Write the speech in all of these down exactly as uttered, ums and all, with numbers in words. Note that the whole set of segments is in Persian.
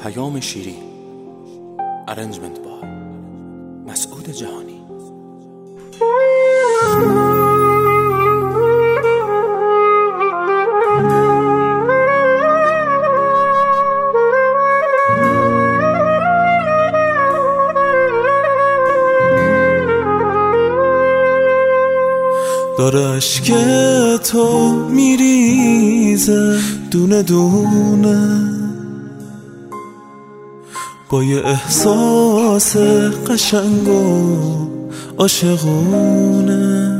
پیام شیری، ارنجمنت با مسعود جهانی. داره عشق تو میریزه دونه دونه با یه احساس قشنگ و عاشقونه.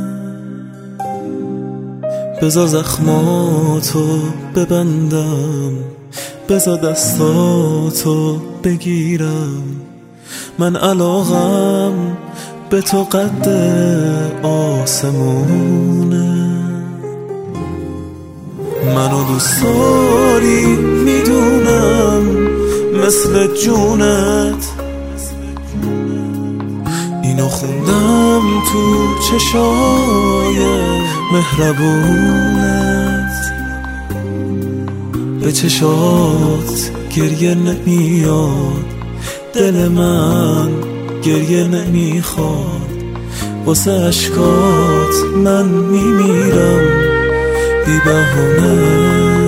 بذار زخماتو ببندم، بذار دستاتو بگیرم، من علاقم به تو قد آسمونه. منو دوست داری میدونم مثل جونت، اینو خوندم تو چشای مهربونت. به چشات گریه نمیاد، دل من گریه نمیخواد، واسه عشقات من میمیرم بی بهونه.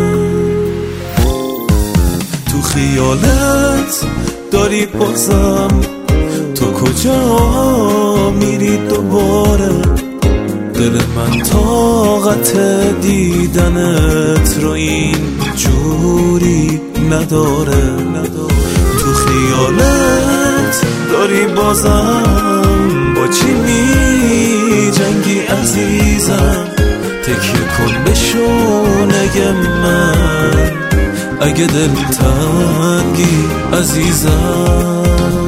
تو خیالت داری بازم، تو کجا میری دوباره؟ دل من طاقت دیدنت رو این جوری نداره. تو خیالت داری بازم، با چی می جنگی عزیزم؟ تکیه کن به شونه من اگه دل تنگی عزیزم.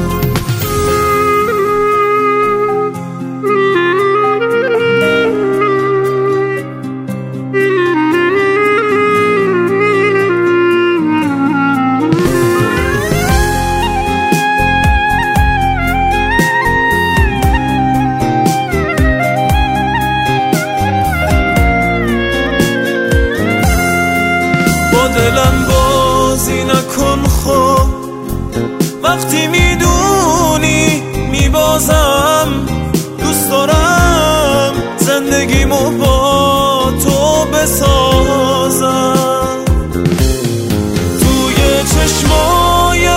دلم بازی نکن خب، وقتی میدونی میبازم. دوست دارم زندگیمو با تو بسازم. توی چشمای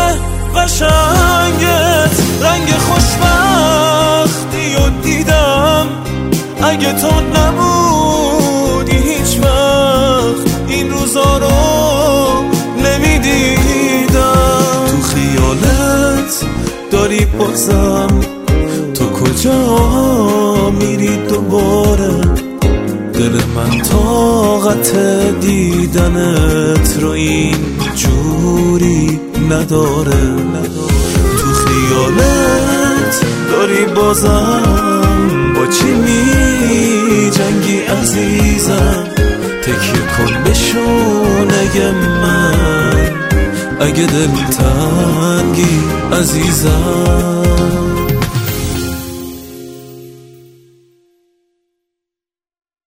قشنگت رنگ خوشبختی رو دیدم. اگه تو نبودی هیچ وقت این روزا رو نمیدیدم. تو خیالت داری بازم، تو کجا میری دوباره؟ دل من طاقت دیدنت رو این جوری نداره. تو خیالت داری بازم، با چی می جنگی عزیزم؟ تکیه کن به شونه من اگه دل تنگی عزیزم.